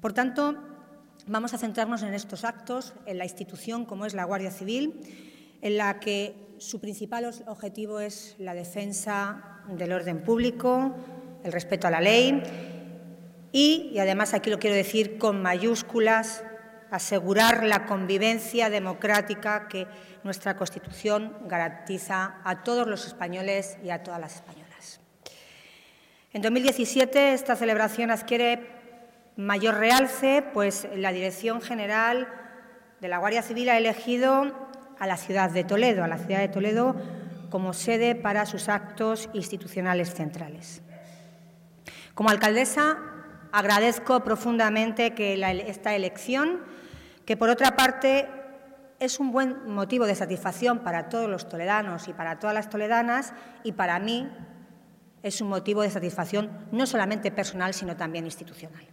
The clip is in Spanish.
Por tanto, vamos a centrarnos en estos actos, en la institución como es la Guardia Civil, en la que su principal objetivo es la defensa del orden público, el respeto a la ley y además, aquí lo quiero decir con mayúsculas, asegurar la convivencia democrática que nuestra Constitución garantiza a todos los españoles y a todas las españolas. En 2017 esta celebración adquiere mayor realce, pues la Dirección General de la Guardia Civil ha elegido a la ciudad de Toledo, como sede para sus actos institucionales centrales. Como alcaldesa, agradezco profundamente que esta elección, que por otra parte es un buen motivo de satisfacción para todos los toledanos y para todas las toledanas, y para mí es un motivo de satisfacción no solamente personal, sino también institucional.